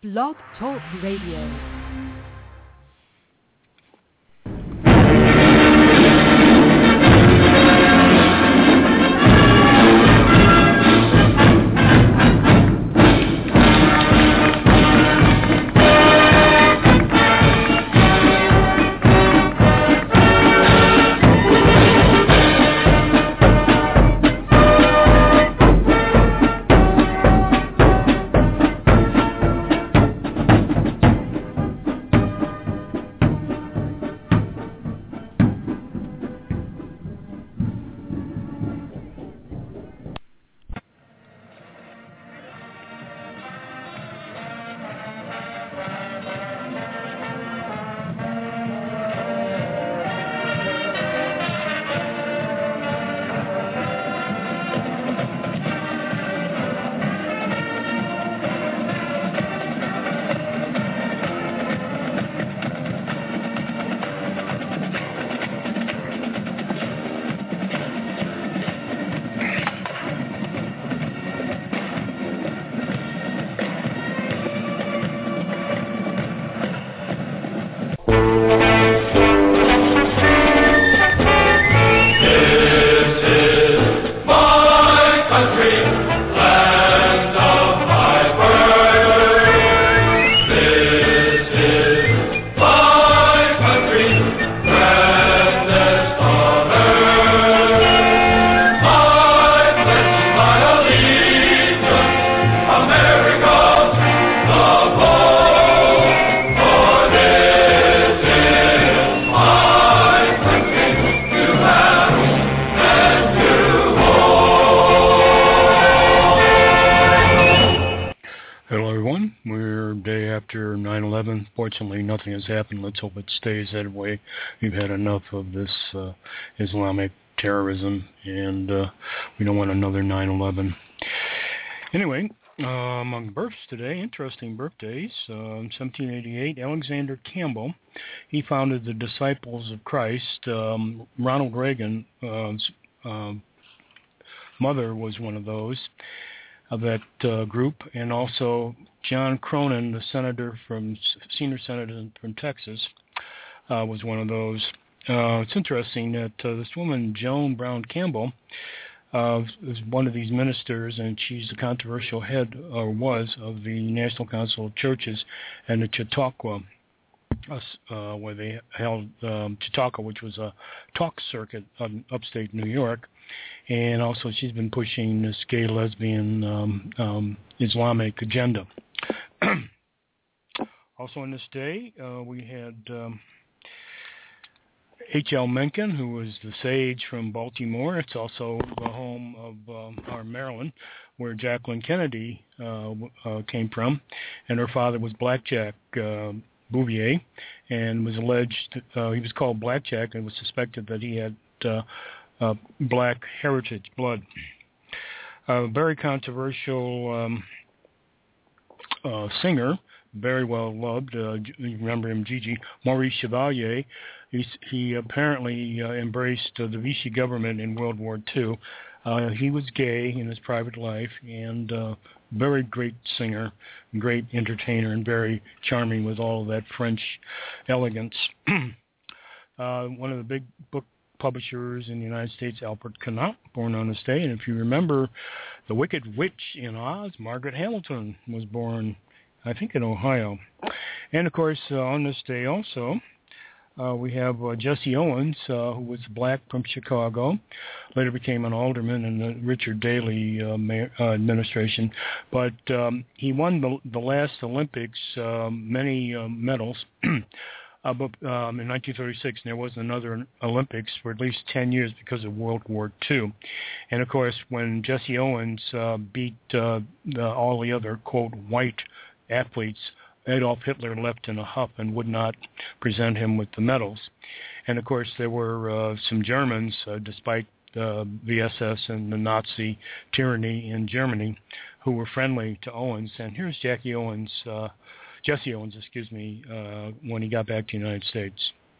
Blog Talk Radio. Fortunately, nothing has happened. Let's hope it stays that way. We've had enough of this Islamic terrorism, and we don't want another 9/11. Anyway, among births today, interesting birthdays. In 1788, Alexander Campbell, he founded the Disciples of Christ. Ronald Reagan's mother was one of those, of that group, and also John Cronin, the senior senator from Texas, was one of those. It's interesting that this woman, Joan Brown Campbell, is one of these ministers, and she's the controversial head, or was, of the National Council of Churches and the Chautauqua, where they held Chautauqua, which was a talk circuit in upstate New York. And also she's been pushing this gay, lesbian, Islamic agenda. Also on this day, we had H.L. Mencken, who was the sage from Baltimore. It's also the home of Maryland, where Jacqueline Kennedy came from. And her father was Blackjack Bouvier, and was alleged, he was called Blackjack, and was suspected that he had black heritage blood. Very controversial singer, very well loved. You remember him, Gigi. Maurice Chevalier. He apparently embraced the Vichy government in World War II. He was gay in his private life, and very great singer, great entertainer, and very charming with all of that French elegance. One of the big book publishers in the United States, Albert Camus, born on this day. And if you remember The Wicked Witch in Oz, Margaret Hamilton was born, I think, in Ohio. And, of course, on this day also, we have Jesse Owens, who was black from Chicago, later became an alderman in the Richard Daley administration. But he won the last Olympics, many medals. But in 1936, there wasn't another Olympics for at least 10 years because of World War II. And, of course, when Jesse Owens beat all the other, quote, white athletes, Adolf Hitler left in a huff and would not present him with the medals. And, of course, there were some Germans, despite the SS and the Nazi tyranny in Germany, who were friendly to Owens. And here's Jesse Owens, when he got back to the United States.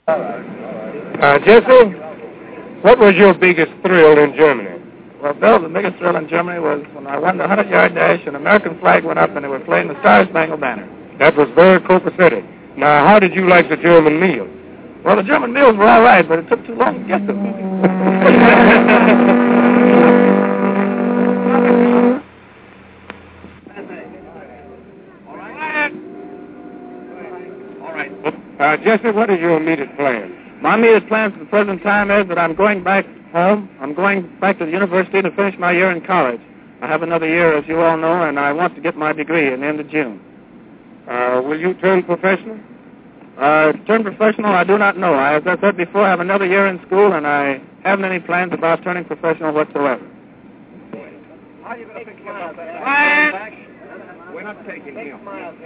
Jesse, what was your biggest thrill in Germany? Well, Bill, the biggest thrill in Germany was when I won the 100-yard dash and the American flag went up and they were playing the Star-Spangled Banner. That was very copacetic. Now, how did you like the German meals? Well, the German meals were all right, but it took too long to get them. Jesse, what is your immediate plan? My immediate plans at the present time is that I'm going back home. I'm going back to the university to finish my year in college. I have another year, as you all know, and I want to get my degree in the end of June. Will you turn professional? Turn professional, I do not know. As I said before, I have another year in school, and I haven't any plans about turning professional whatsoever. How are you going to fix Quiet! We're not taking him.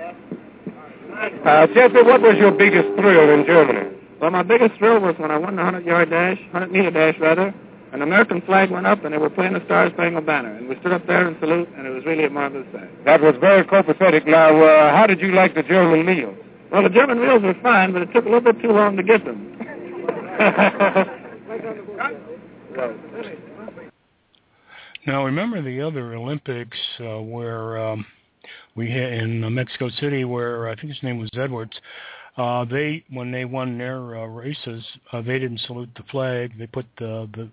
Jesse, what was your biggest thrill in Germany? Well, my biggest thrill was when I won the 100-meter dash, and the American flag went up, and they were playing the Star Spangled Banner, and we stood up there and salute, and it was really a marvelous thing. That was very copacetic. Now, how did you like the German meals? Well, the German meals were fine, but it took a little bit too long to get them. Now, remember the other Olympics where we had in Mexico City, where I think his name was Edwards. When they won their races, they didn't salute the flag. They put the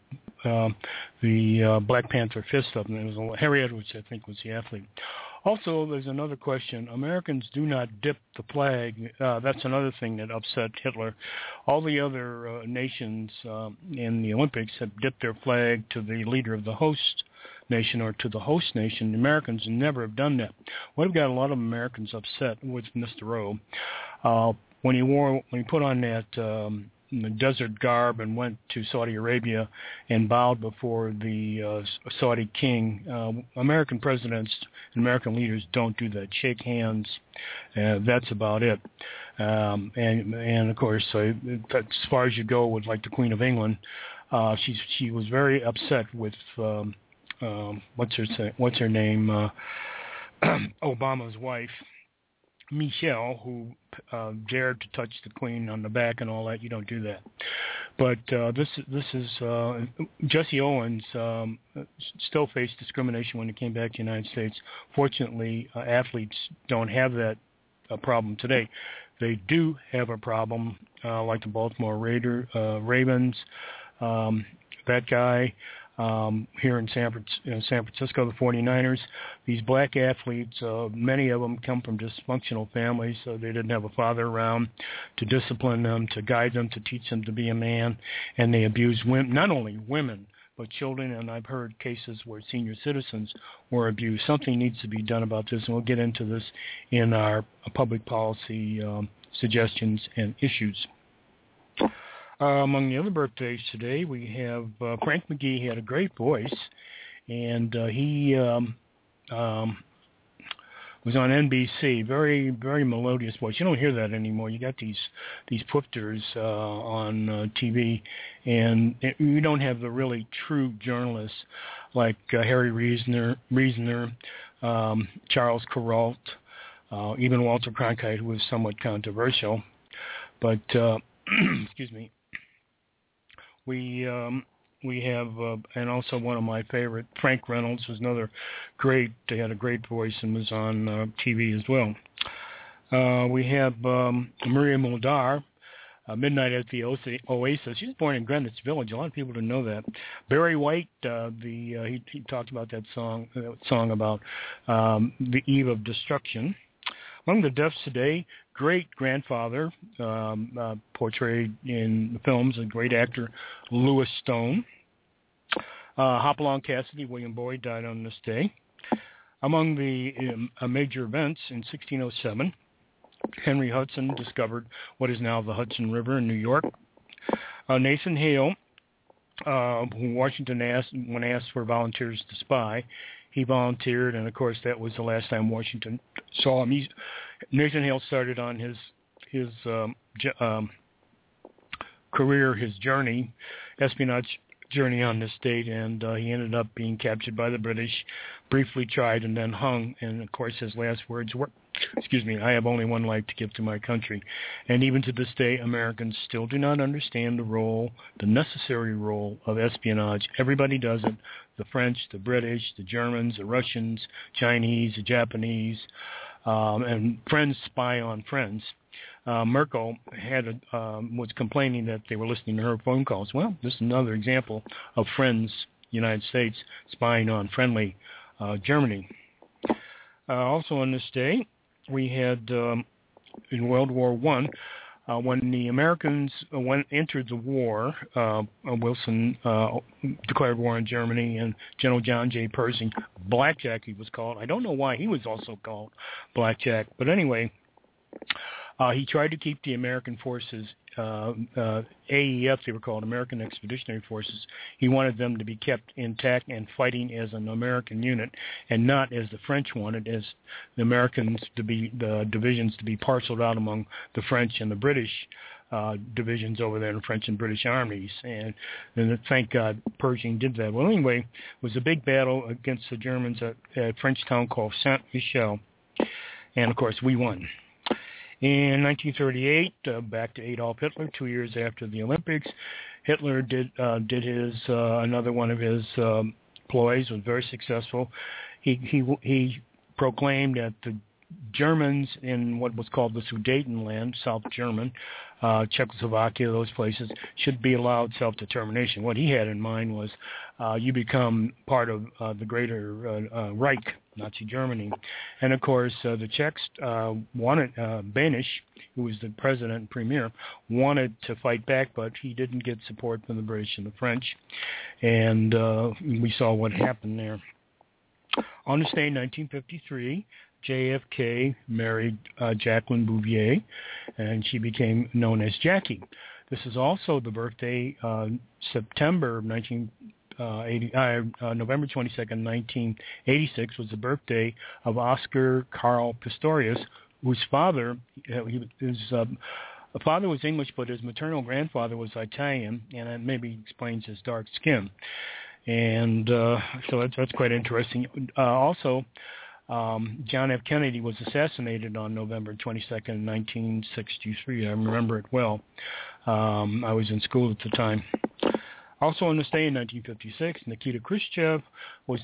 Black Panther fist up, and it was Harry Edwards, I think, was the athlete. Also, there's another question. Americans do not dip the flag. That's another thing that upset Hitler. All the other nations in the Olympics have dipped their flag to the leader of the host nation or to the host nation. The Americans never have done that. We've got a lot of Americans upset with Mr. Rowe. When he put on that desert garb and went to Saudi Arabia and bowed before the Saudi king, American presidents and American leaders don't do that. Shake hands. That's about it. And of course, as far as you go with like the Queen of England, she was very upset with what's her name, Obama's wife, Michelle, who dared to touch the Queen on the back and all that. You don't do that. But this is Jesse Owens still faced discrimination when he came back to the United States. Fortunately, athletes don't have that problem today. They do have a problem like the Baltimore Ravens, that guy. Here in San Francisco, the 49ers, these black athletes, many of them come from dysfunctional families, so they didn't have a father around to discipline them, to guide them, to teach them to be a man, and they abuse women, not only women, but children, and I've heard cases where senior citizens were abused. Something needs to be done about this, and we'll get into this in our public policy suggestions and issues. Among the other birthdays today, we have Frank McGee. He had a great voice, and he was on NBC. Very, very melodious voice. You don't hear that anymore. You got these poofters on TV, and you don't have the really true journalists like Harry Reasoner, Charles Kuralt, even Walter Cronkite, who was somewhat controversial. But excuse me. We have, and also one of my favorite, Frank Reynolds, was another great, he had a great voice and was on TV as well. We have Maria Muldaur, Midnight at the Oasis. She was born in Greenwich Village. A lot of people didn't know that. Barry White, he talked about that song about the eve of destruction. Among the deaths today, great-grandfather portrayed in the films, a great actor, Louis Stone. Hopalong Cassidy, William Boyd, died on this day. Among the major events, in 1607, Henry Hudson discovered what is now the Hudson River in New York. Nathan Hale, who Washington when asked for volunteers to spy, he volunteered, and of course that was the last time Washington saw him. Nathan Hale started on his career, his espionage journey on this date, and he ended up being captured by the British, briefly tried, and then hung. And of course his last words were, I have only one life to give to my country. And even to this day, Americans still do not understand the necessary role of espionage. Everybody does it. The French, the British, the Germans, the Russians, Chinese, the Japanese, and friends spy on friends. Merkel was complaining that they were listening to her phone calls. Well, this is another example of friends, United States, spying on friendly Germany. Also on this day, we had in World War I, when the Americans entered the war, Wilson declared war on Germany, and General John J. Pershing, Blackjack he was called. I don't know why he was also called Blackjack, but anyway, he tried to keep the American forces, AEF they were called, American Expeditionary Forces. He wanted them to be kept intact and fighting as an American unit, and not as the French wanted, as the Americans the divisions to be parceled out among the French and the British divisions over there in the French and British armies. And thank God Pershing did that. Well, anyway, it was a big battle against the Germans at a French town called Saint-Michel, and of course we won. In 1938, back to Adolf Hitler, 2 years after the Olympics, Hitler did his another one of his ploys, was very successful. He proclaimed that the Germans in what was called the Sudetenland, South German, Czechoslovakia, those places, should be allowed self-determination. What he had in mind was you become part of the greater Reich, Nazi Germany. And, of course, the Czechs wanted, Banish, who was the president and premier, wanted to fight back, but he didn't get support from the British and the French. And we saw what happened there. On this day, 1953, JFK married Jacqueline Bouvier, and she became known as Jackie. This is also the birthday, November 22nd, 1986, was the birthday of Oscar Karl Pistorius, whose father, his father was English, but his maternal grandfather was Italian, and that maybe explains his dark skin. And so that's quite interesting. Also, John F. Kennedy was assassinated on November 22nd, 1963. I remember it well. I was in school at the time. Also on this day in 1956, Nikita Khrushchev was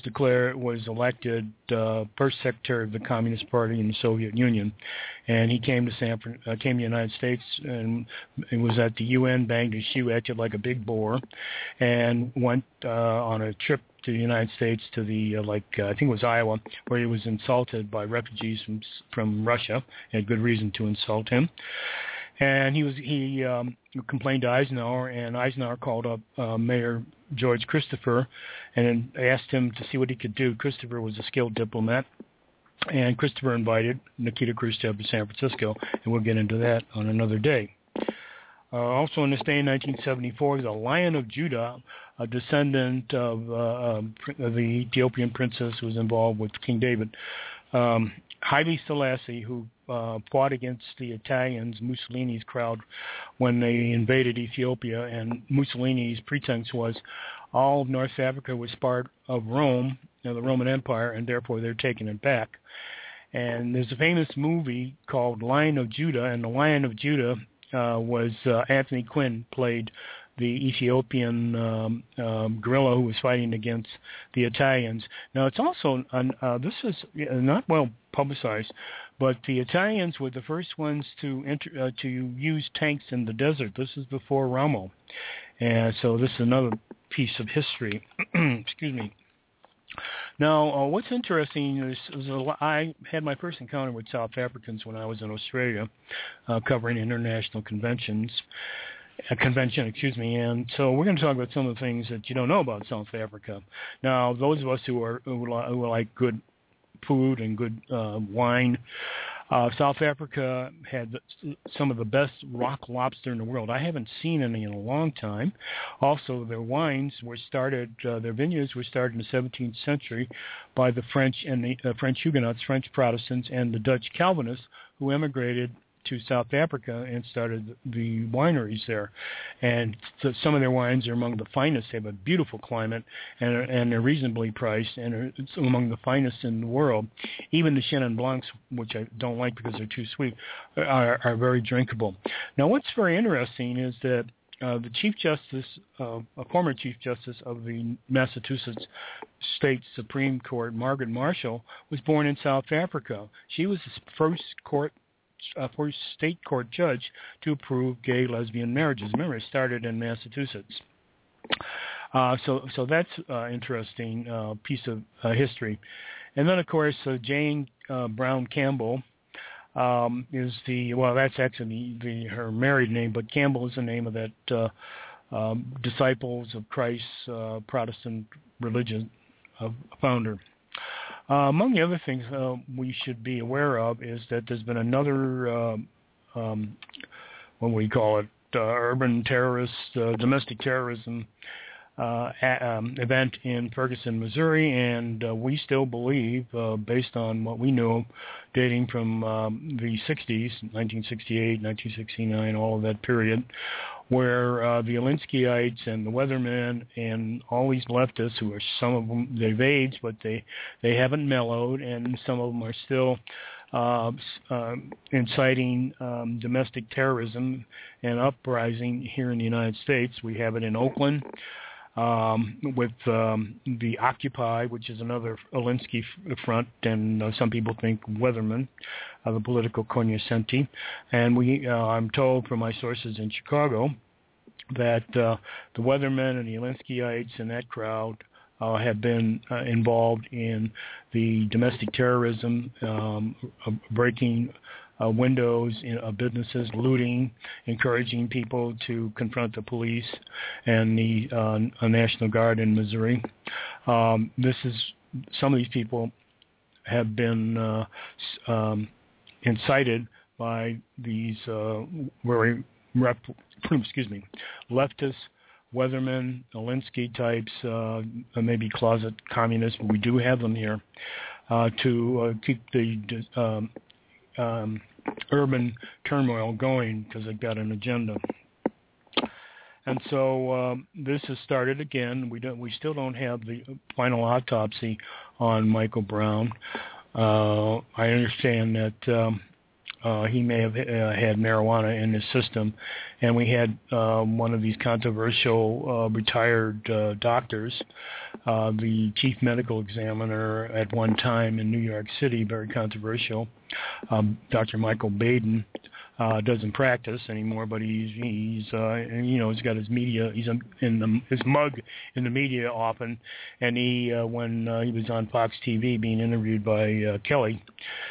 elected first secretary of the Communist Party in the Soviet Union, and he came to the United States and was at the UN, banged his shoe, acted like a big bore, and went on a trip to the United States to the I think it was Iowa, where he was insulted by refugees from Russia. He had good reason to insult him. And he complained to Eisenhower, and Eisenhower called up Mayor George Christopher and asked him to see what he could do. Christopher was a skilled diplomat, and Christopher invited Nikita Khrushchev to San Francisco, and we'll get into that on another day. Also on this day in 1974, the Lion of Judah, a descendant of the Ethiopian princess who was involved with King David, Haile Selassie, who fought against the Italians, Mussolini's crowd, when they invaded Ethiopia, and Mussolini's pretense was all of North Africa was part of Rome, the Roman Empire, and therefore they're taking it back. And there's a famous movie called Lion of Judah, and the Lion of Judah was Anthony Quinn played the Ethiopian guerrilla who was fighting against the Italians. Now, it's also, this is not well publicized, but the Italians were the first ones to use tanks in the desert. This is before Rommel. And so this is another piece of history. Excuse me. Now, what's interesting is I had my first encounter with South Africans when I was in Australia, covering international convention, and so we're going to talk about some of the things that you don't know about South Africa. Now, those of us who like good food and good wine, South Africa had some of the best rock lobster in the world. I haven't seen any in a long time. Also, their wines were started, their vineyards were started in the 17th century by the French and the French Huguenots, French Protestants, and the Dutch Calvinists who emigrated to South Africa and started the wineries there. And some of their wines are among the finest. They have a beautiful climate, and they're reasonably priced, and it's among the finest in the world. Even the Chenin Blancs, which I don't like because they're too sweet, are very drinkable. Now, what's very interesting is that the Chief Justice, a former Chief Justice of the Massachusetts State Supreme Court, Margaret Marshall, was born in South Africa. She was the first state court judge to approve gay lesbian marriages. Remember, it started in Massachusetts. So that's an interesting piece of history. And then, of course, Jane Brown Campbell is that's actually her married name, but Campbell is the name of that Disciples of Christ Protestant religion founder. Among the other things we should be aware of is that there's been another, what we call it, urban terrorist, domestic terrorism event in Ferguson, Missouri, and we still believe, based on what we know, dating from the 60s, 1968, 1969, all of that period, where the Alinskyeites and the Weathermen and all these leftists, who are some of them, they've aged, but they haven't mellowed, and some of them are still inciting domestic terrorism and uprising here in the United States. We have it in Oakland with the Occupy, which is another Alinsky front, and some people think Weatherman, the political cognoscenti. And I'm told from my sources in Chicago that the Weathermen and the Alinskyeites and that crowd have been involved in the domestic terrorism, breaking windows in businesses, looting, encouraging people to confront the police and the National Guard in Missouri. Some of these people have been incited by these very leftist Weathermen, Alinsky types, maybe closet communists, but we do have them here, to keep the urban turmoil going because they've got an agenda. And so this has started again. We still don't have the final autopsy on Michael Brown. I understand that he may have had marijuana in his system, and we had one of these controversial retired doctors, the chief medical examiner at one time in New York City, very controversial, Dr. Michael Baden. Doesn't practice anymore, but he's got his media. He's in his mug in the media often, and when he was on Fox TV being interviewed by Kelly.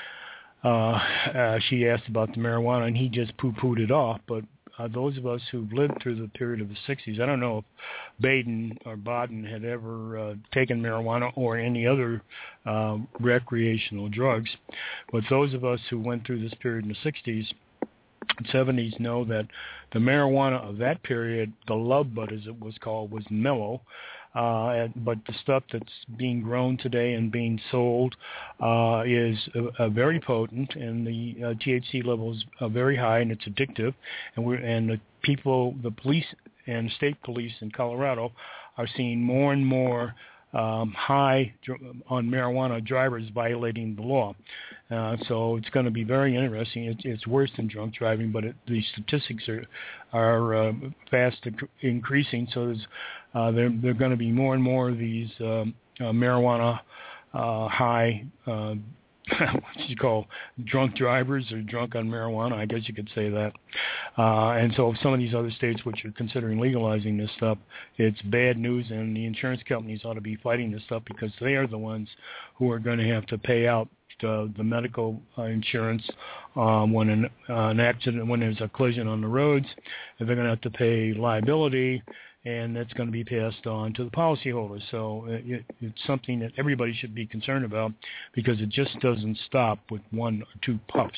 She asked about the marijuana, and he just poo-pooed it off. But those of us who've lived through the period of the 60s, I don't know if Baden or Baden had ever taken marijuana or any other recreational drugs, but those of us who went through this period in the 60s and 70s know that the marijuana of that period, the love bud as it was called, was mellow. But the stuff that's being grown today and being sold is very potent, and the THC levels are very high, and it's addictive. And the police and state police in Colorado are seeing more and more high on marijuana drivers violating the law. So it's going to be very interesting. It's worse than drunk driving, but the statistics are fast increasing. So there are going to be more and more of these marijuana high, what you call drunk drivers or drunk on marijuana, I guess you could say that. And so some of these other states which are considering legalizing this stuff, it's bad news, and the insurance companies ought to be fighting this stuff because they are the ones who are going to have to pay out the medical insurance when an accident, when there's a collision on the roads. They're going to have to pay liability, and that's going to be passed on to the policyholders. So it's something that everybody should be concerned about because it just doesn't stop with one or two puffs.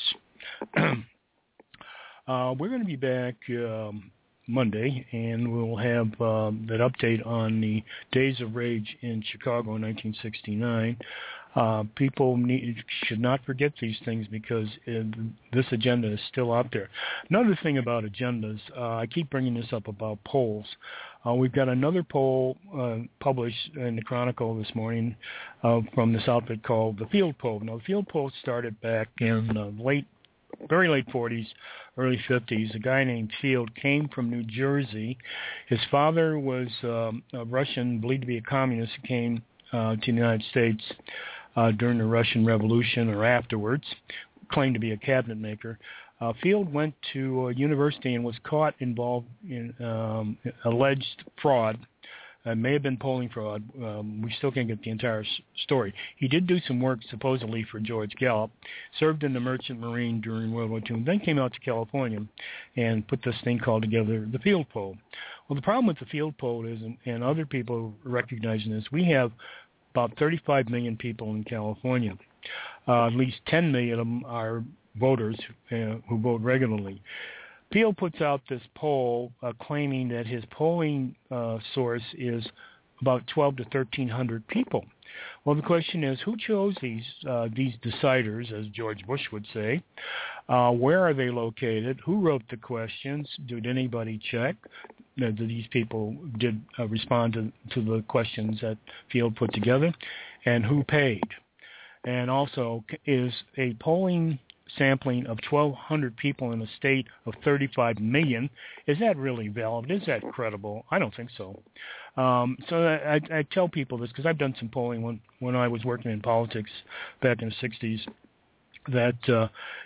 We're going to be back Monday, and we'll have that update on the Days of Rage in Chicago in 1969. People should not forget these things because this agenda is still out there. Another thing about agendas, I keep bringing this up about polls. We've got another poll published in the Chronicle this morning from this outfit called the Field Poll. Now, the Field Poll started back in late very late 40s, early 50s. A guy named Field came from New Jersey. His father was a Russian, believed to be a communist, who came to the United States during the Russian Revolution or afterwards, claimed to be a cabinet maker. Field went to a university and was caught involved in alleged fraud. May have been polling fraud. We still can't get the entire story. He did do some work supposedly for George Gallup, served in the Merchant Marine during World War II, and then came out to California and put this thing called together, the Field Poll. Well, the problem with the Field Poll is, and other people recognizing this, we have about 35 million people in California. At least 10 million of them are voters who vote regularly. Field puts out this poll claiming that his polling source is about 12 to 1,300 people. Well, the question is, who chose these deciders, as George Bush would say? Where are they located? Who wrote the questions? Did anybody check that these people did respond to the questions that Field put together? And who paid? And also, is a polling sampling of 1,200 people in a state of 35 million, is that really valid? Is that credible? I don't think so. So I tell people this because I've done some polling when I was working in politics back in the 60s, that,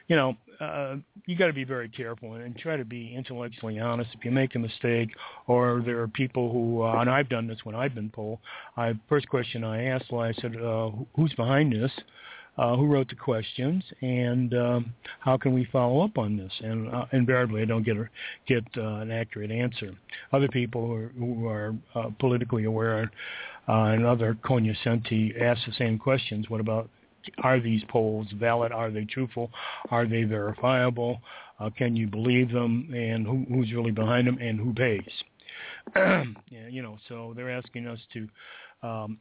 you got to be very careful and try to be intellectually honest. If you make a mistake, or there are people who, and I've done this when I've been polled, first question I asked, I said, who's behind this? Who wrote the questions, and how can we follow up on this? And invariably, I don't get an accurate answer. Other people who are politically aware and other cognoscenti ask the same questions. What about, are these polls valid? Are they truthful? Are they verifiable? Can you believe them? And who's really behind them? And who pays? So they're asking us to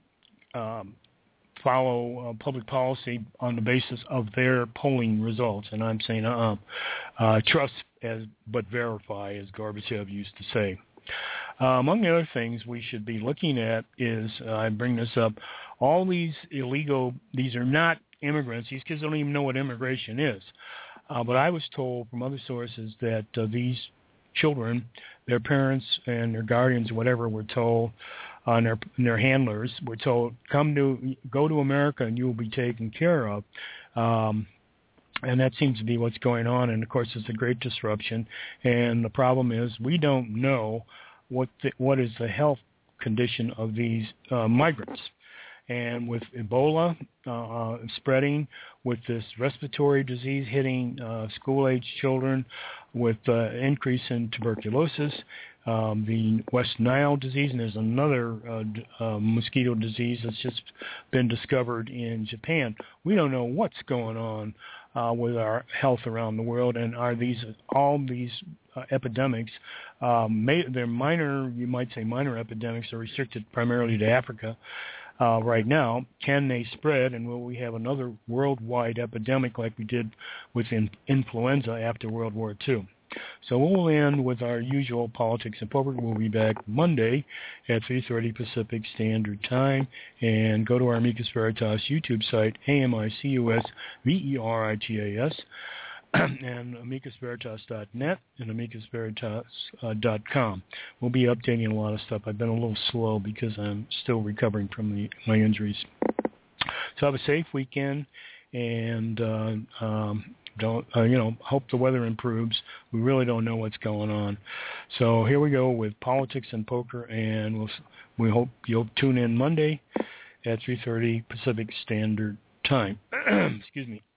follow public policy on the basis of their polling results. And I'm saying, trust but verify, as Gorbachev used to say. Among the other things we should be looking at is, I bring this up, all these these are not immigrants. These kids don't even know what immigration is. But I was told from other sources that these children, their parents and their guardians, whatever, were told, and their handlers were told, go to America and you will be taken care of. And that seems to be what's going on. And, of course, it's a great disruption. And the problem is we don't know what is the health condition of these migrants. And with Ebola spreading, with this respiratory disease hitting school-age children, with increase in tuberculosis, the West Nile disease, and there's another mosquito disease that's just been discovered in Japan. We don't know what's going on with our health around the world, and are all these epidemics, they're minor, you might say minor epidemics, are restricted primarily to Africa right now. Can they spread, and will we have another worldwide epidemic like we did with influenza after World War II? So we'll end with our usual politics and poker. We'll be back Monday at 3:30 Pacific Standard Time. And go to our Amicus Veritas YouTube site, AMICUSVERITAS, and amicusveritas.net and amicusveritas.com. We'll be updating a lot of stuff. I've been a little slow because I'm still recovering from my injuries. So have a safe weekend, and hope the weather improves. We really don't know what's going on. So here we go with politics and poker, and we hope you'll tune in Monday at 3:30 Pacific Standard Time. Excuse me.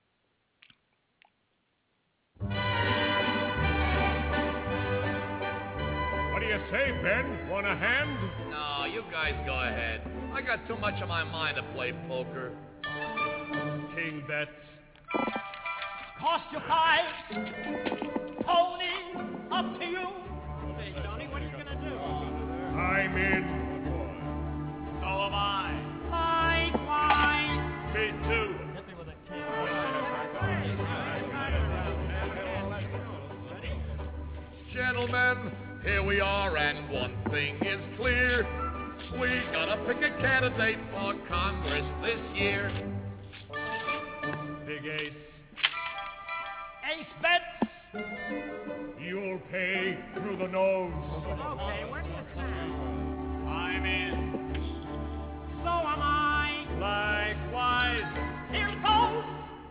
What do you say, Ben? Want a hand? No, you guys go ahead. I got too much on my mind to play poker. King bets. Cost you 5. Pony, up to you. Hey, Tony, what are you going to do? I'm in. So am I. Likewise. Me too. Hit me with a king. Gentlemen, here we are, and one thing is clear. We gotta pick a candidate for Congress this year. Big Ace. Ace You'll pay through the nose. Okay, where do you stand? I'm in. So am I. Likewise. Here it goes.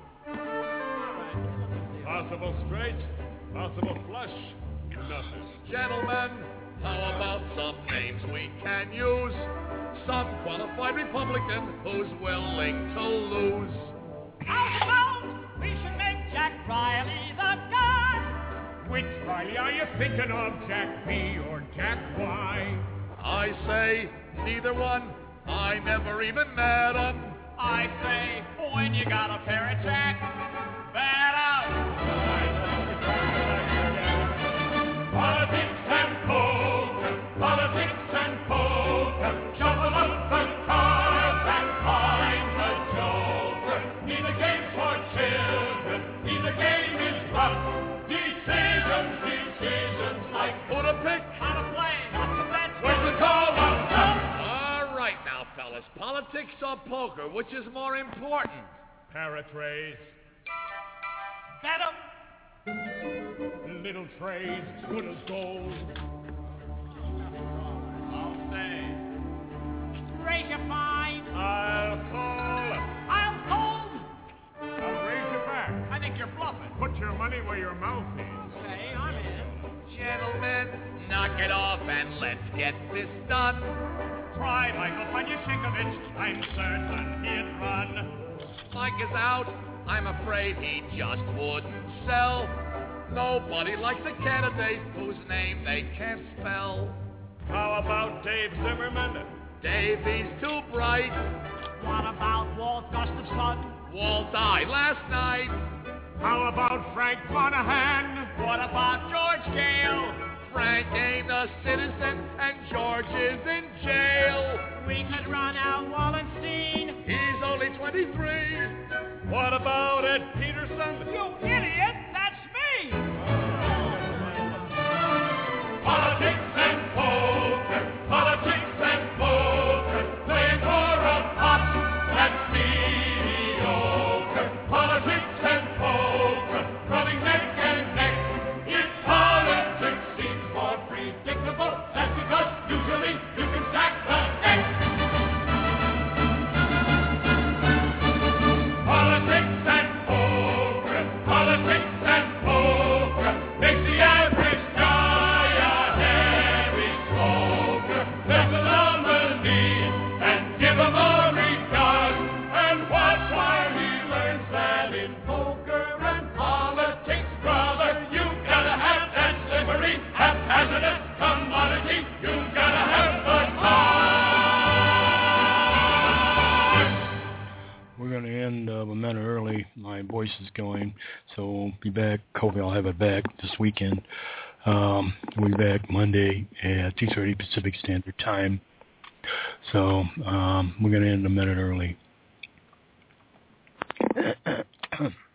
Possible straight, possible flush. Nothing. Gentlemen, how about some names we can use? Some qualified Republican who's willing to lose. How about we should make Jack Riley the guy? Which Riley are you thinking of, Jack B or Jack Y? I say neither one. I never even met 'em. I say, when you got a pair of Jack, bet up. Politics and poker, politics and poker, shuffle up the cards and find the joker. Neither game's for children, neither game is rough. Decisions like Who to pick? How to play, not to bet. when to call up. All right now, fellas. Politics or poker, which is more important? Paratrays, Bet 'em. little trays, good as gold. I'll say. Raise your fine. I'll call. I'll hold. I'll raise you back. I think you're bluffing. Put your money where your mouth is. Okay, I'm in. Gentlemen, knock it off and let's get this done. Try Michael Panyashikovich. I'm certain he'd run. Mike is out. I'm afraid he just wouldn't sell. Nobody likes a candidate whose name they can't spell. How about Dave Zimmerman? Davey's too bright. What about Walt Gustafson? Walt died last night. How about Frank Monahan? What about George Gale? Frank ain't a citizen and George is in jail. We could run out Wallenstein. He's only 23. What about Ed Peterson? You idiot, that's me. Politics and poker, politics and poker, playing for a pot that's mediocre. Politics and poker, running neck and neck. If politics seems more predictable, that's because usually you can stack the deck. Politics and poker, politics and poker, makes the average guy a heavy smoker. Let the nominee and give him a regard, and watch while he learns that in poker and politics, brother, you gotta have that slippery, haphazardous commodity. You gotta have the card. We're going to end a minute early. My voice is going, so we'll be back. Hopefully I'll have it back this weekend. We'll be back Monday at 2:30 Pacific Standard Time. So we're going to end a minute early.